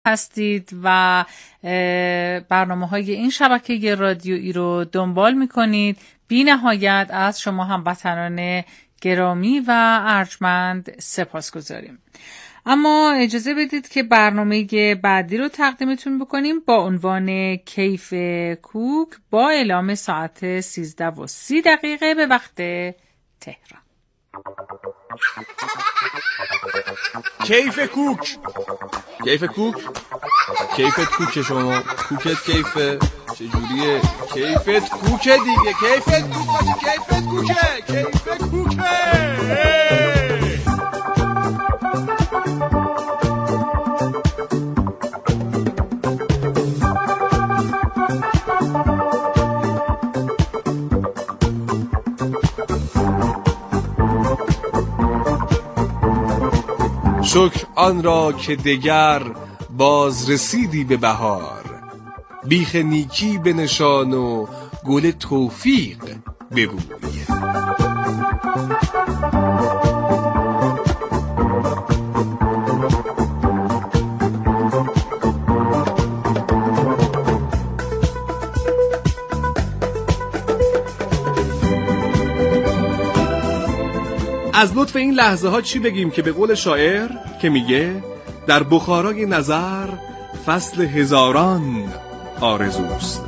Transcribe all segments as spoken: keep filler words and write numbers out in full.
هستید و برنامه های این شبکه رادیویی رو دنبال میکنید. بی نهایت از شما هموطنان گرامی و ارجمند سپاس گذاریم. اما اجازه بدید که برنامه بعدی رو تقدیمتون بکنیم با عنوان کیف کوک با اعلام ساعت سیزده و سی دقیقه به وقت تهران. کیف کوک. کیف کوک. کیفت کوکه شما. کوکت کیفه. چجوریه؟ کیفت کوکه دیگه. کیفت کوکه. کیفت کوکه. کیفت کوکه. شکر آن را که دگر باز رسیدی به بهار، بیخ نیکی بنشان و گل توفیق ببوی. از لطف این لحظه ها چی بگیم که به قول شاعر که میگه در بخارای نظر فصل هزاران آرزوست.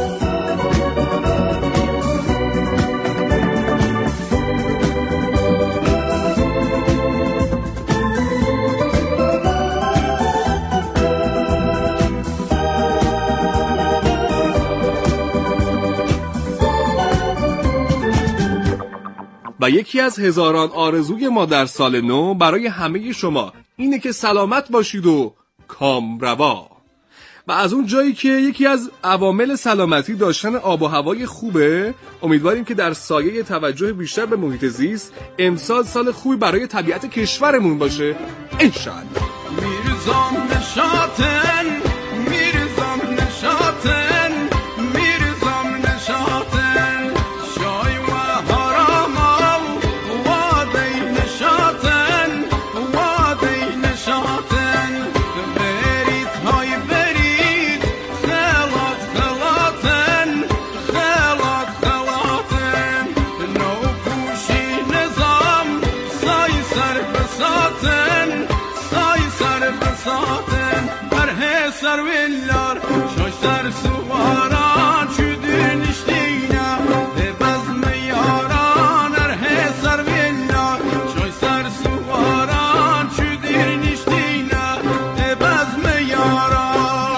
و یکی از هزاران آرزوی ما در سال نو برای همه شما اینه که سلامت باشید و کامروا. و از اون جایی که یکی از عوامل سلامتی داشتن آب و هوای خوبه، امیدواریم که در سایه توجه بیشتر به محیط زیست امسال سال خوبی برای طبیعت کشورمون باشه انشالله. میرزام نشاتن، میرزام نشاتن، میرزام نشاتن، شای و حراما وادی نشاتن، وادی نشاتن، برید های برید خلات خلاتن، خلات خلاتن، نو پوشی نظام سای سر بساتن، سای سر بساتن، هر حسر ویلار شوش سر سواران چودن اشتینا به بزم یاران، هر حسر ویلار شوش سر سواران چودن اشتینا به بزم یاران.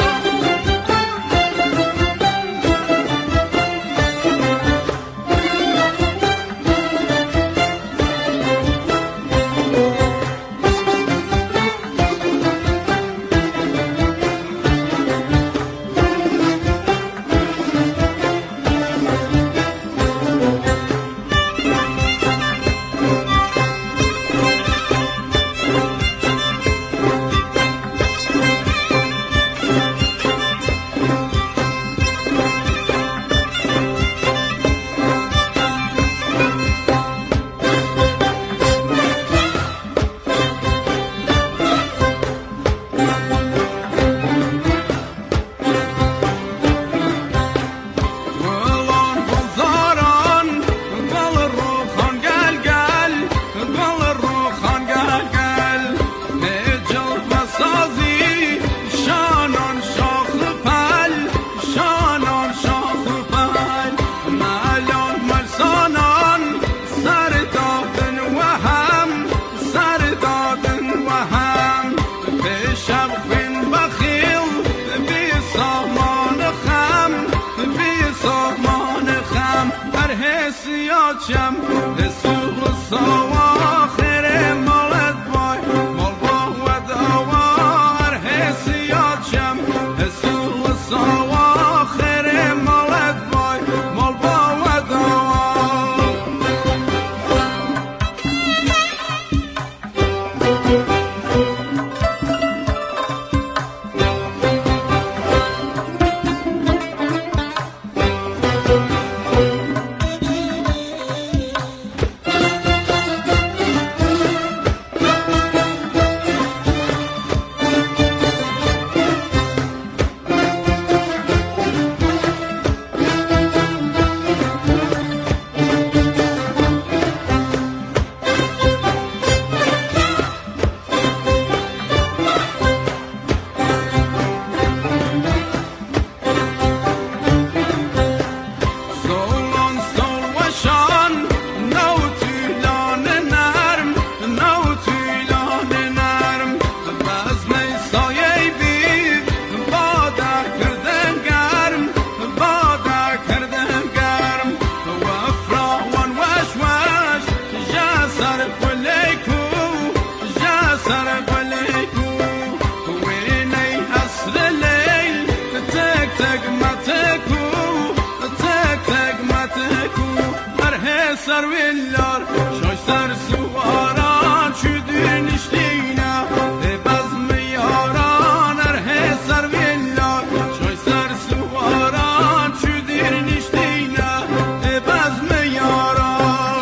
sarvillar şoysar suvaran çüdün işteyna e bazmı yaran er he sarvillar şoysar suvaran çüdün işteyna e bazmı yaran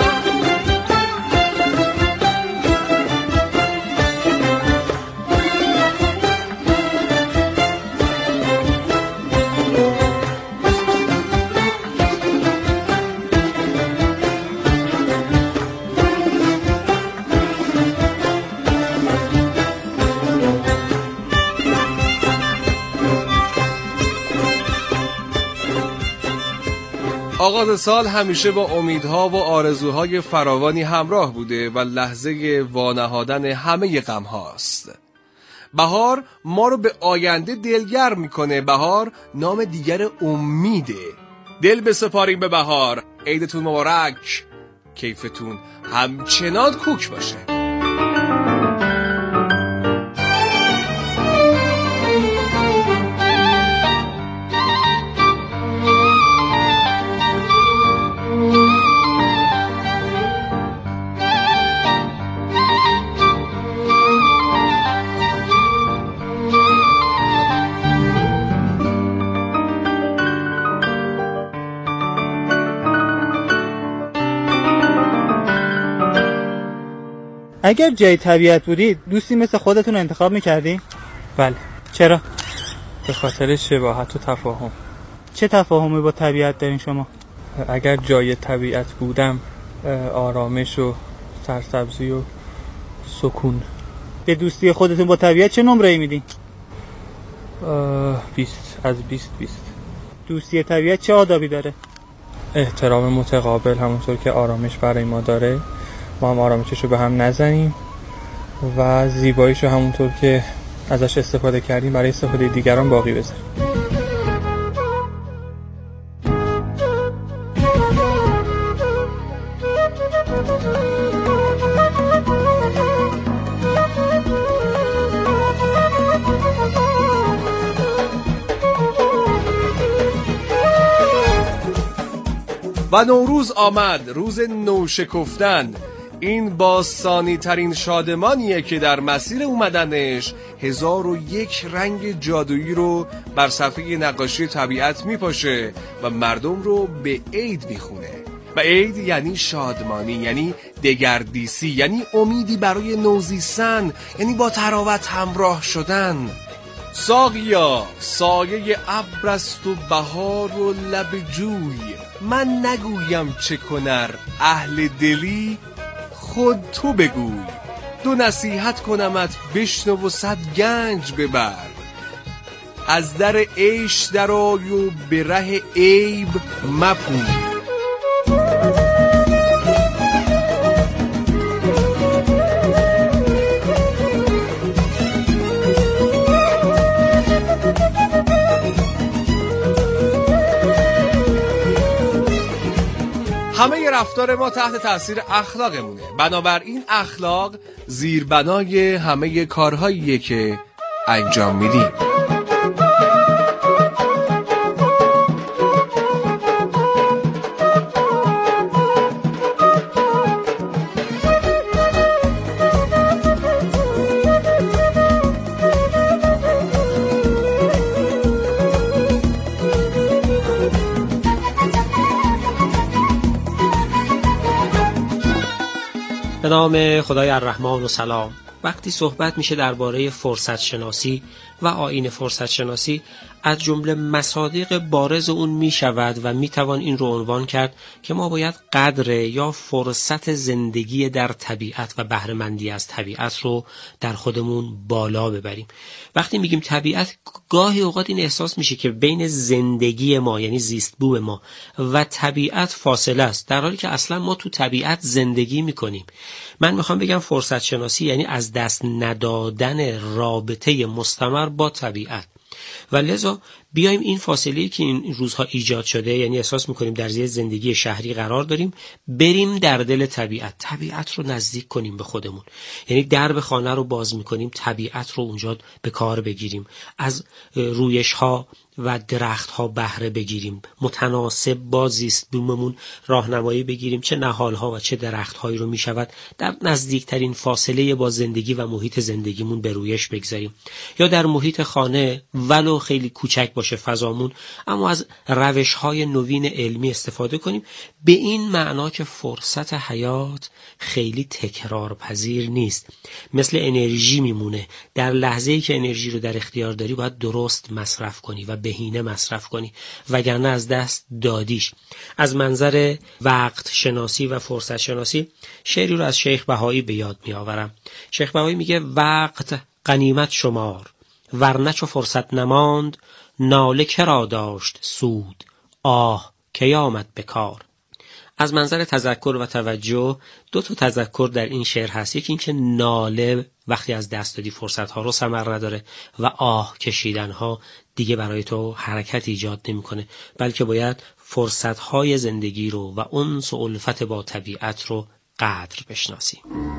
آغاز سال همیشه با امیدها و آرزوهای فراوانی همراه بوده و لحظه وانهادن همه غم هاست. بهار ما رو به آینده دلگرم میکنه. بهار نام دیگر امیده. دل بسپاریم به بهار. عیدتون مبارک. کیفتون همچنان کوک باشه. اگر جای طبیعت بودید دوستی مثل خودتون انتخاب میکردین؟ بله. چرا؟ به خاطر شباهت و تفاهم. چه تفاهمی با طبیعت دارین شما؟ اگر جای طبیعت بودم آرامش و سرسبزی و سکون. به دوستی خودتون با طبیعت چه نمره‌ای میدین؟ بیست از بیست بیست. دوستی طبیعت چه آدابی داره؟ احترام متقابل، همونطور که آرامش برای ما داره ما هم آرامشش رو به هم نزنیم و زیباییش رو همونطور که ازش استفاده کردیم برای استفاده دیگران باقی بذاریم. و نوروز آمد، روز نوشکفتن. این باستانی ترین شادمانیه که در مسیر اومدنش هزار و یک رنگ جادویی رو بر صفحه نقاشی طبیعت میپاشه و مردم رو به عید میخونه. و عید یعنی شادمانی، یعنی دگردیسی، یعنی امیدی برای نوزیستن، یعنی با تراوت همراه شدن. ساقیا سایه ابر است و بهار و لب جوی، من نگویم چه کنر اهل دلی، خود تو بگوی. دو نصیحت کنمت بشنو و صد گنج ببر، از در عیش درآی و به ره عیب مپوی. همه رفتار ما تحت تاثیر اخلاقمونه، بنابراین اخلاق زیربنای همه کارهاییه که انجام میدیم. به نام خدای الرحمن و سلام. وقتی صحبت میشه درباره فرصت شناسی و آیین فرصت شناسی، از جمله مصادیق بارز اون میشود و میتوان این رو عنوان کرد که ما باید قدر یا فرصت زندگی در طبیعت و بهره‌مندی از طبیعت رو در خودمون بالا ببریم. وقتی میگیم طبیعت، گاهی اوقات این احساس میشه که بین زندگی ما یعنی زیست بوم ما و طبیعت فاصله است، در حالی که اصلا ما تو طبیعت زندگی میکنیم. من میخوام بگم فرصت شناسی یعنی از دست ندادن رابطه مستمر با طبیعت. و لذا بیایم این فاصله که این روزها ایجاد شده، یعنی احساس میکنیم در یه زندگی شهری قرار داریم، بریم در دل طبیعت، طبیعت رو نزدیک کنیم به خودمون. یعنی درب خانه رو باز میکنیم، طبیعت رو اونجا به کار بگیریم، از رویش ها و درخت ها بهره بگیریم، متناسب با زیست بوممون راهنمایی بگیریم چه نهال ها و چه درخت هایی رو میشود در نزدیکترین فاصله با زندگی و محیط زندگیمون به رویش بگذاریم. یا در محیط خانه ولو خیلی کوچک باشه فضامون، اما از روش های نوین علمی استفاده کنیم، به این معنا که فرصت حیات خیلی تکرار پذیر نیست، مثل انرژی میمونه. در لحظه‌ای که انرژی رو در اختیار داری باید درست مصرف کنی و بهینه مصرف کنی، وگرنه از دست دادیش. از منظر وقت شناسی و فرصت شناسی شعری رو از شیخ بهایی به یاد می آورم. شیخ بهایی میگه وقت غنیمت شمار، ورنه چو فرصت نماند، ناله کرا داشت سود، آه کی آمد به کار. از منظر تذکر و توجه دو تا تذکر در این شعر هست. یکی این که ناله وقتی از دست دادی فرصت ها رو ثمر نداره و آه کشیدن ها دیگه برای تو حرکت ایجاد نمیکنه، بلکه باید فرصت های زندگی رو و انس و الفت با طبیعت رو قدر بشناسی.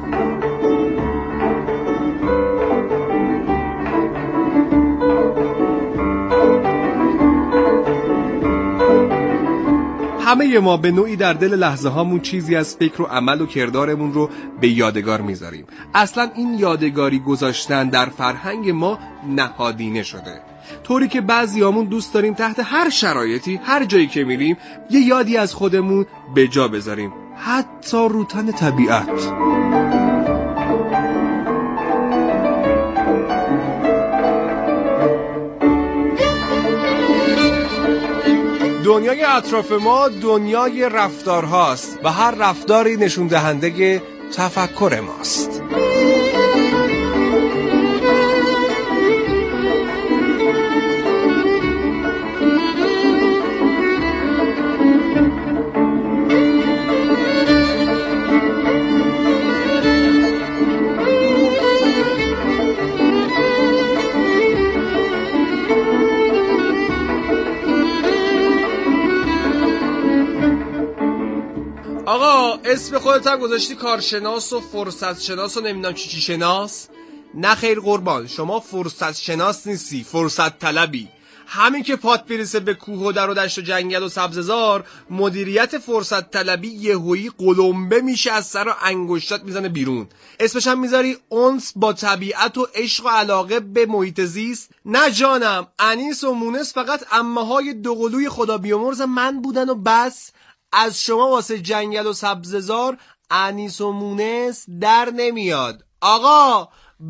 همه ما به نوعی در دل لحظه هامون چیزی از فکر و عمل و کردارمون رو به یادگار میذاریم. اصلا این یادگاری گذاشتن در فرهنگ ما نهادینه شده، طوری که بعضیامون دوست داریم تحت هر شرایطی هر جایی که میریم یه یادی از خودمون به جا بذاریم، حتی رو تن طبیعت. دنیای اطراف ما دنیای رفتار هاست و هر رفتاری نشون دهنده تفکر ماست. آقا اسم خودت هم گذاشتی کارشناس و فرصت شناس و نمیدونم چی چی شناس؟ نه خیر قربان، شما فرصت شناس نیستی، فرصت طلبی. همین که پات برسه به کوه و در و دشت و جنگل و سبززار، مدیریت فرصت طلبی یهویی قلمبه میشه از سر و انگشتات میزنه بیرون. اسمش هم میذاری انس با طبیعت و عشق و علاقه به محیط زیست؟ نه جانم، انیس و مونس فقط عمه‌های دوقلوی خدا بیامرز من بودن و بس. از شما واسه جنگل و سبززار انیس و مونس در نمیاد. آقا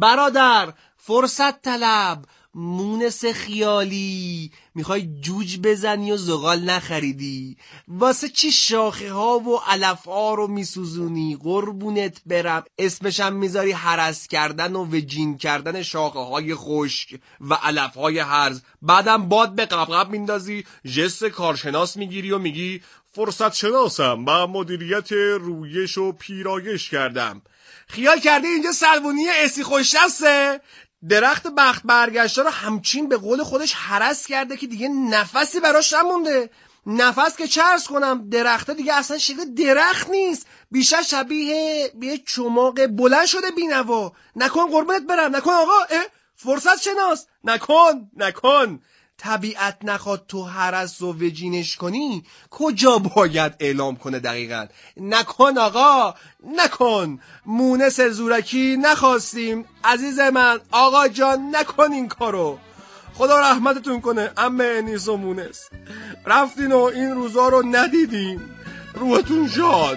برادر فرصت طلب، مونس خیالی، میخوای جوج بزنی و زغال نخریدی؟ واسه چی شاخه ها و علف ها رو میسوزونی؟ قربونت برم. اسمشم میذاری هرس کردن و وجین کردن شاخه های خشک و علف های هرز، بعدم باد به قبقب میندازی، جست کارشناس میگیری و میگی فرصت شناسم و مدیریت رویش و پیرایش کردم. خیال کرده اینجا سلوونی اسی خوششسته؟ درخت بخت برگشته رو همچین به قول خودش هرس کرده که دیگه نفسی براش نمونده. نفس که چرس کنم، درخته دیگه اصلا شکل درخت نیست، بیشتر شبیه به چماق بلند شده بینوا. نکن قربونت برم، نکن آقا. فرصت شناس، نکن نکن. طبیعت نخواد تو هرس و وجینش کنی، کجا باید اعلام کنه دقیقاً؟ نکن آقا نکن. مونس زورکی نخواستیم عزیز من، آقا جان نکن این کارو. خدا رحمتتون کنه عمه انیس و مونس، رفتین و این روزا رو ندیدین. روحتون شاد.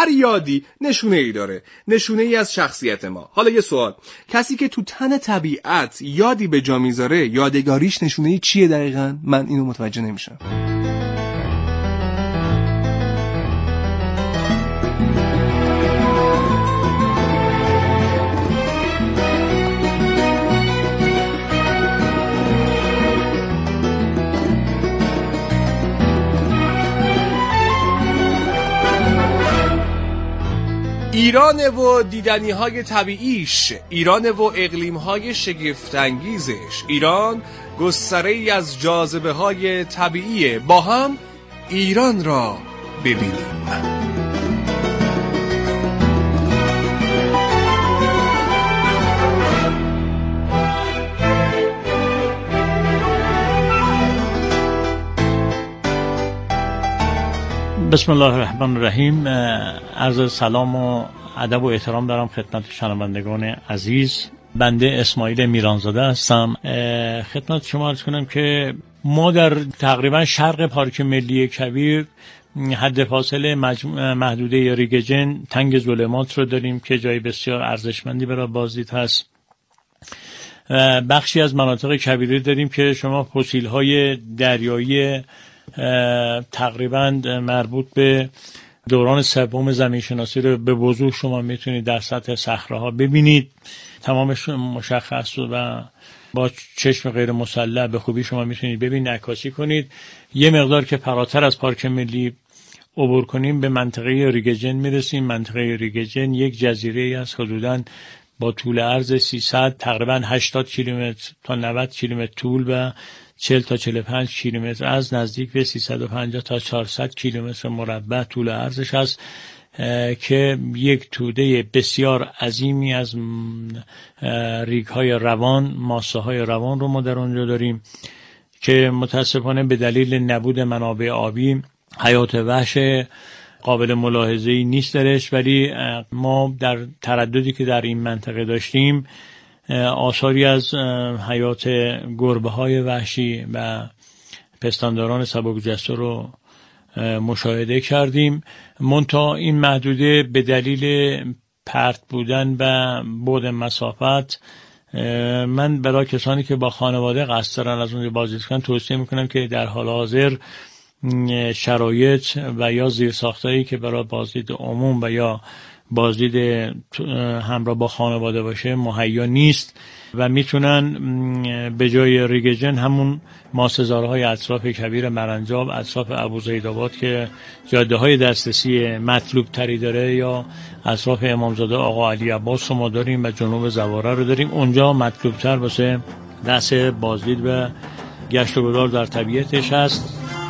هر یادی نشونه ای داره، نشونه ای از شخصیت ما. حالا یه سوال، کسی که تو تن طبیعت یادی به جا میذاره، یادگاریش نشونه ای چیه دقیقاً؟ من اینو متوجه نمیشم. ایران و دیدنی های طبیعیش، ایران و اقلیم های شگفت‌انگیزش، ایران گستره ای از جاذبه های طبیعیه. با هم ایران را ببینیم. بسم الله الرحمن الرحیم. عرض سلام و ادب و احترام دارم خدمت شنوندگان عزیز. بنده اسماعیل میرانزاده هستم. خدمت شما عرض کنم که ما در تقریبا شرق پارک ملی کویر حد فاصله محدوده ریگجن تنگ ظلمات رو داریم که جای بسیار ارزشمندی برای بازدید هست. بخشی از مناطق کویری داریم که شما فسیل های دریایی تقریبا مربوط به دوران سوم زمین شناسی رو به وضوح شما میتونید در سطح صخره‌ها ببینید. تمامش مشخص و با چشم غیر مسلح به خوبی شما میتونید ببینید، عکاسی کنید. یه مقدار که فراتر از پارک ملی عبور کنیم به منطقه ریگجن میرسیم. منطقه ریگجن یک جزیره است حدوداً با طول عرض سیصد تقریبا هشتاد کیلومتر تا نود کیلومتر طول و چهل تا چهل و پنج کیلومتر از نزدیک به سیصد و پنجاه تا چهارصد کیلومتر مربع طول عرضش است که یک توده بسیار عظیمی از ریگ‌های روان، ماسه‌های روان رو ما در اونجا داریم که متاسفانه به دلیل نبود منابع آبی حیات وحش قابل ملاحظه‌ای نیست درش، ولی ما در ترددی که در این منطقه داشتیم آثاری از حیات گربه‌های وحشی و پستانداران سبک‌جثه رو مشاهده کردیم. منتها این محدوده به دلیل پرت بودن و بعد مسافت، من برای کسانی که با خانواده قصد دارن از اونجا بازدید کنن توصیه میکنم که در حال حاضر شرایط و یا زیرساختایی که برای بازدید عموم و یا بازدید همراه با خانواده باشه مهیا نیست و میتونن به جای ریگجن همون ماسه‌زارهای اطراف کویر مرنجاب، اطراف ابوزیدآباد که جاده های دسترسی مطلوب تری داره، یا اطراف امامزاده آقا علی عباس رو ما داریم و جنوب زواره رو داریم، اونجا مطلوب تر واسه دست بازدید و گشت و گذار در طبیعتش هست.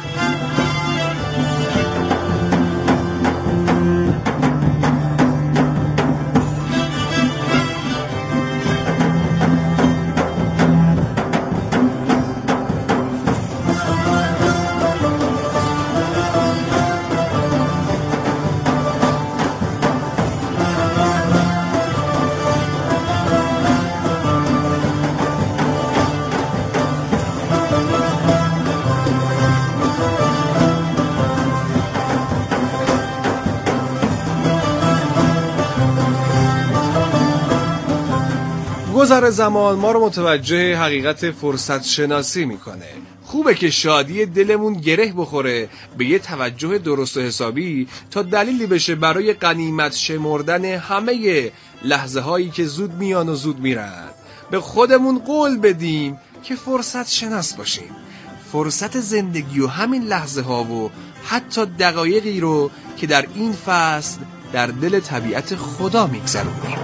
گذر زمان ما رو متوجه حقیقت فرصت شناسی میکنه. خوبه که شادی دلمون گره بخوره به یه توجه درست و حسابی تا دلیلی بشه برای غنیمت شمردن همه لحظه هایی که زود میان و زود میرن. به خودمون قول بدیم که فرصت شناس باشیم. فرصت زندگی و همین لحظه ها و حتی دقایقی رو که در این فصل در دل طبیعت خدا میگذرونیم.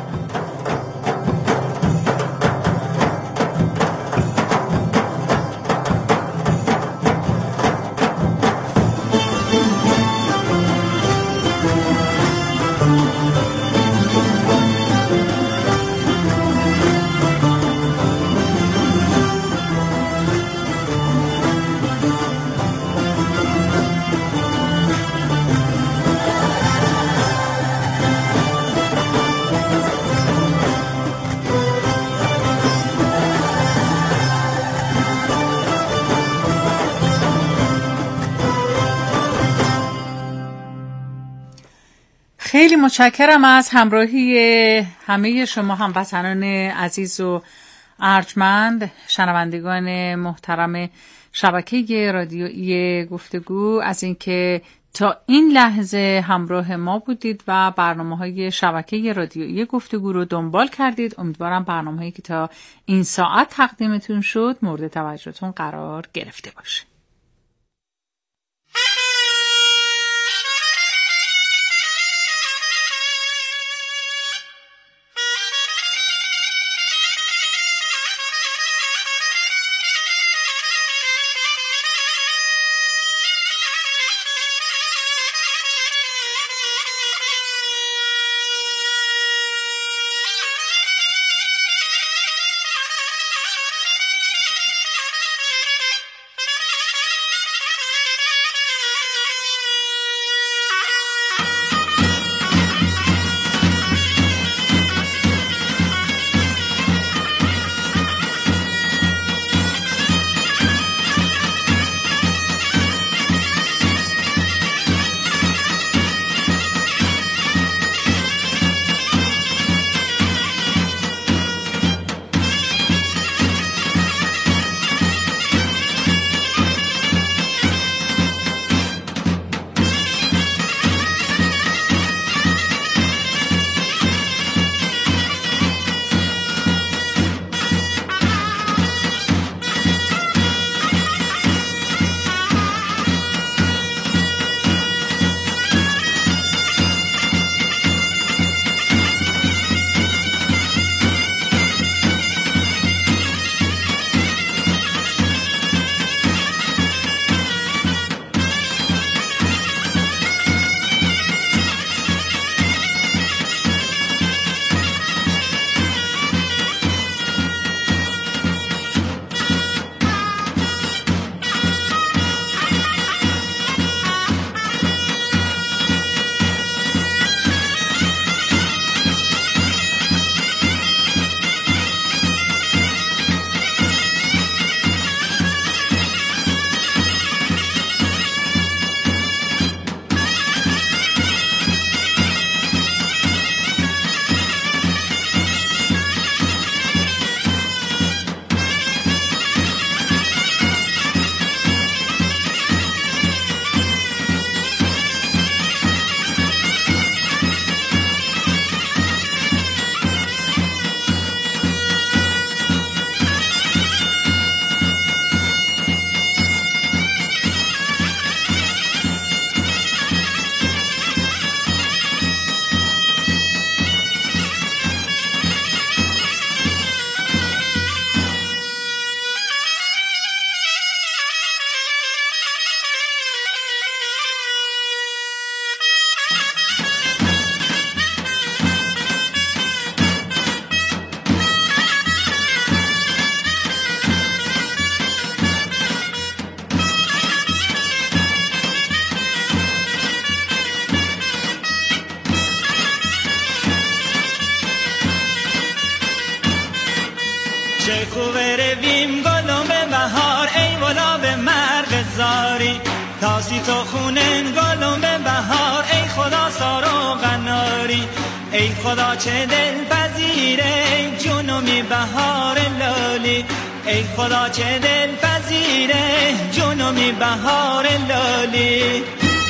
خیلی متشکرم از همراهی همه شما هموطنان عزیز و ارجمند، شنوندگان محترم شبکه رادیویی گفتگو، از اینکه تا این لحظه همراه ما بودید و برنامه‌های شبکه رادیویی گفتگو رو دنبال کردید. امیدوارم برنامه‌هایی که تا این ساعت تقدیمتون شد مورد توجهتون قرار گرفته باشه. تاسی تو خونن گلم به بهار، ای خدا سارو غناری، ای خدا چه دل پذیره جنومی بهار لالی، ای خدا چه دل پذیره جنومی بهار لالی.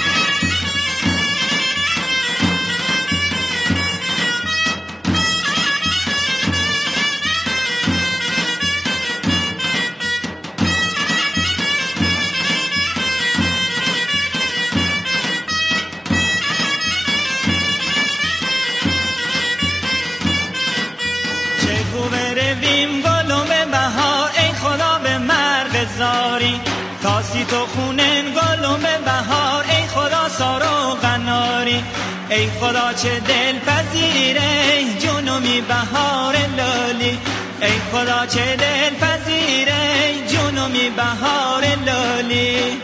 تاسی تو خونن گلم بهار، ای خدا سارو غناری، ای خدا چه دل پذیره جنومی بهار لالی، ای خدا چه دل پذیره جنومی بهار لالی.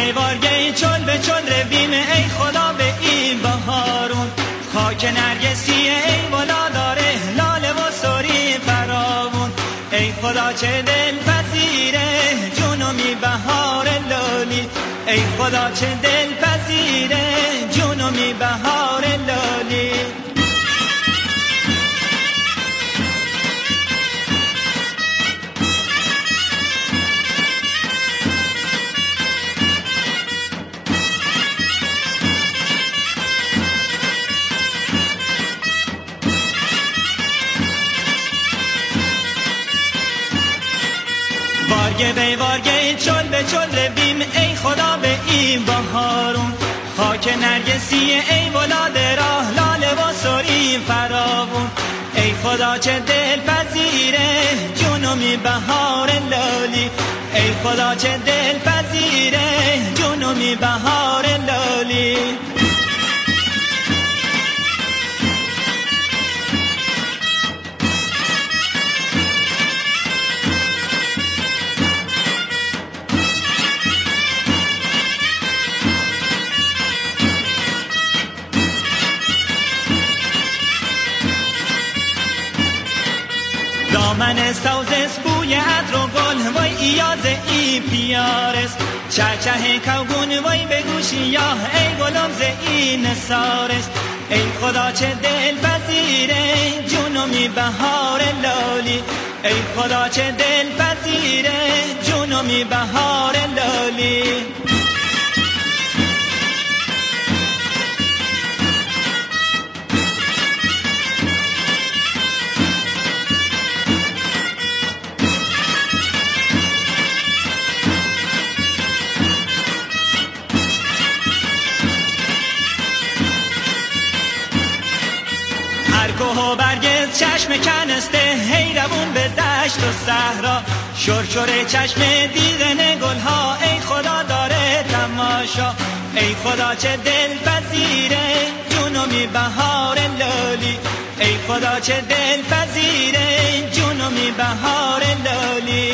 بیوارگی چل به چل رویم ای خدا به این بهارون خاک نرگسی ای والا داره لاله و سوری فراون ای خدا چه دل پذیره جونمی بهار لالی ای خدا چه دل پذیره جونمی بهار لالی وارگه بی وارگه چل به چل رویم ای خدا به این بهارون خاک نرگسی ای ولاد راه لاله و سوری فراون ای خدا چه دل پذیره جونمی بهار لالی ای خدا چه دل پذیره جونمی بهار لالی دامن سوزس بوی عطر و گل وای ایاز ای پیارس چهچه کوگون وای بگوشی یا ای گلم ز این نسارس ای خدا چه دل پذیره جونمی بهار لالی ای خدا چه دل پذیره جونمی بهار لالی کوه و برگز چشم کنسته هی روون به دشت و صحرا شرشر چشم دیدن گلها ای خدا داره تماشا ای خدا چه دل پذیره جونمی بهار لالی ای خدا چه دل پذیره جونمی بهار لالی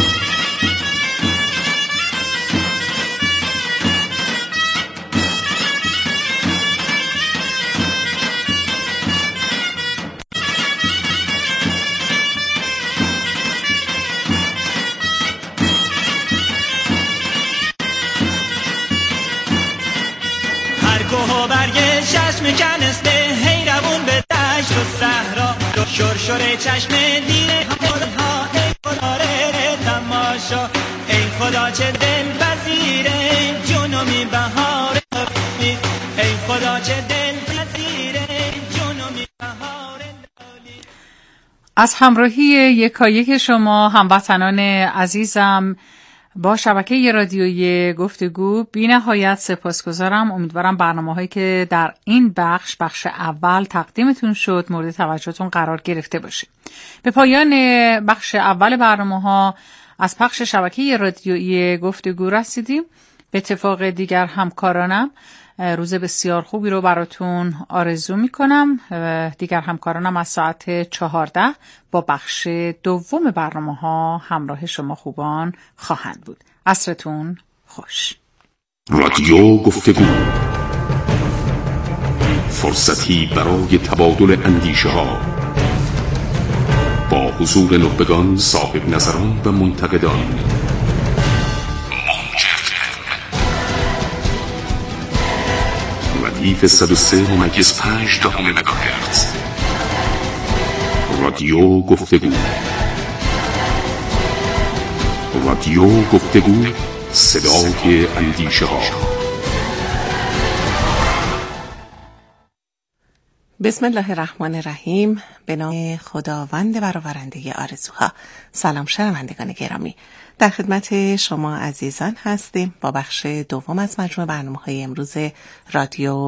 کوه و برگ چشم کنسته هی روون به دشت و صحرا شرشر چشم دیره ها ای خدا ره تماشا ای خدا چه دل پذیره جونمی بهار لالی ای خدا چه دل پذیره جونمی بهار لالی. از همراهی یکایک شما هموطنان عزیزم با شبکه رادیویی گفتگو بی نهایت سپاسگزارم. امیدوارم برنامه‌هایی که در این بخش بخش اول تقدیمتون شد مورد توجهتون قرار گرفته باشه. به پایان بخش اول برنامه‌ها از پخش شبکه رادیویی گفتگو رسیدیم. به اتفاق دیگر همکارانم روز بسیار خوبی رو براتون آرزو میکنم. دیگر همکارانم از ساعت چهارده با بخش دوم برنامه‌ها همراه شما خوبان خواهند بود. عصرتون خوش. رادیو گفتگو، فرصتی برای تبادل اندیشه ها با حضور نخبگان، صاحب نظران و منتقدان. ردیف صد و سه ممیز پنج دهم مگاهرتز. رادیو گفتگو. رادیو گفتگو، صدای اندیشه ها. بسم الله الرحمن الرحیم. به نام خداوند برآورنده آرزوها. سلام شنوندگان گرامی، در خدمت شما عزیزان هستیم با بخش دوم از مجموعه برنامه‌های امروز رادیو